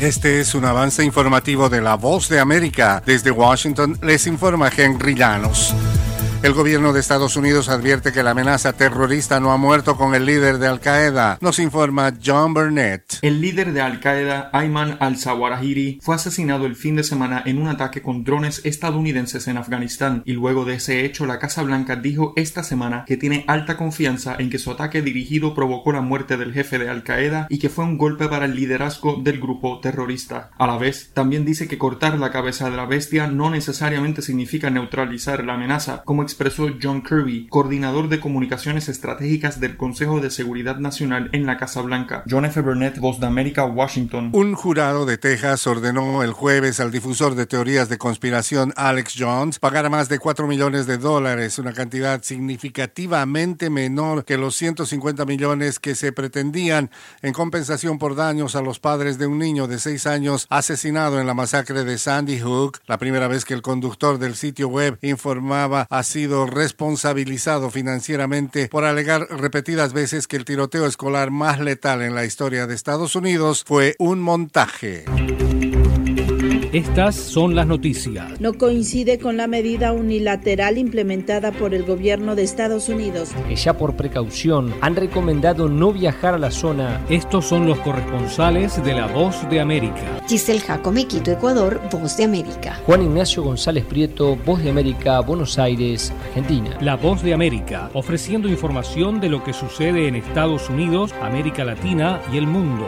Este es un avance informativo de La Voz de América. Desde Washington les informa Henry Llanos. El gobierno de Estados Unidos advierte que la amenaza terrorista no ha muerto con el líder de Al-Qaeda. Nos informa John Burnett. El líder de Al-Qaeda, Ayman al-Zawahiri, fue asesinado el fin de semana en un ataque con drones estadounidenses en Afganistán, y luego de ese hecho la Casa Blanca dijo esta semana que tiene alta confianza en que su ataque dirigido provocó la muerte del jefe de Al-Qaeda y que fue un golpe para el liderazgo del grupo terrorista. A la vez, también dice que cortar la cabeza de la bestia no necesariamente significa neutralizar la amenaza, como expresó John Kirby, coordinador de comunicaciones estratégicas del Consejo de Seguridad Nacional en la Casa Blanca. John F. Burnett, Voz de América, Washington. Un jurado de Texas ordenó el jueves al difusor de teorías de conspiración Alex Jones pagar más de $4 millones, una cantidad significativamente menor que los 150 millones que se pretendían en compensación por daños a los padres de un niño de 6 años asesinado en la masacre de Sandy Hook. La primera vez que el conductor del sitio web informaba ha sido responsabilizado financieramente por alegar repetidas veces que el tiroteo escolar más letal en la historia de Estados Unidos fue un montaje. Estas son las noticias. No coincide con la medida unilateral implementada por el gobierno de Estados Unidos. Que ya por precaución han recomendado no viajar a la zona. Estos son los corresponsales de La Voz de América. Giselle Jacome, Quito, Ecuador, Voz de América. Juan Ignacio González Prieto, Voz de América, Buenos Aires, Argentina. La Voz de América, ofreciendo información de lo que sucede en Estados Unidos, América Latina y el mundo.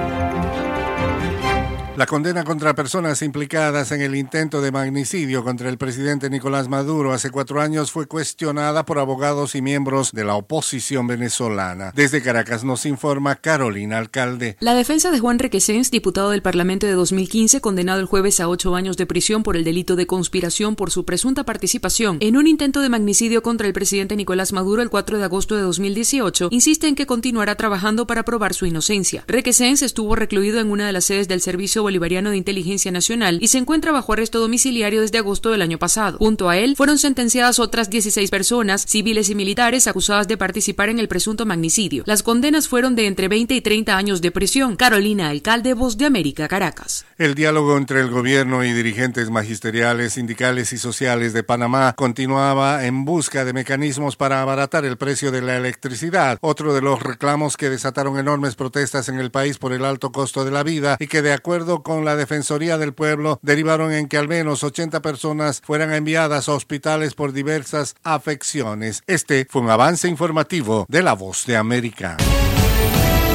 La condena contra personas implicadas en el intento de magnicidio contra el presidente Nicolás Maduro hace 4 años fue cuestionada por abogados y miembros de la oposición venezolana. Desde Caracas nos informa Carolina Alcalde. La defensa de Juan Requesens, diputado del Parlamento de 2015, condenado el jueves a 8 años de prisión por el delito de conspiración por su presunta participación en un intento de magnicidio contra el presidente Nicolás Maduro el 4 de agosto de 2018, insiste en que continuará trabajando para probar su inocencia. Requesens estuvo recluido en una de las sedes del Servicio Bolivariano de Inteligencia Nacional y se encuentra bajo arresto domiciliario desde agosto del año pasado. Junto a él fueron sentenciadas otras 16 personas, civiles y militares, acusadas de participar en el presunto magnicidio. Las condenas fueron de entre 20 y 30 años de prisión. Carolina Alcalde, Voz de América, Caracas. El diálogo entre el gobierno y dirigentes magisteriales, sindicales y sociales de Panamá continuaba en busca de mecanismos para abaratar el precio de la electricidad, otro de los reclamos que desataron enormes protestas en el país por el alto costo de la vida y que, de acuerdo con la Defensoría del Pueblo, derivaron en que al menos 80 personas fueran enviadas a hospitales por diversas afecciones. Este fue un avance informativo de La Voz de América.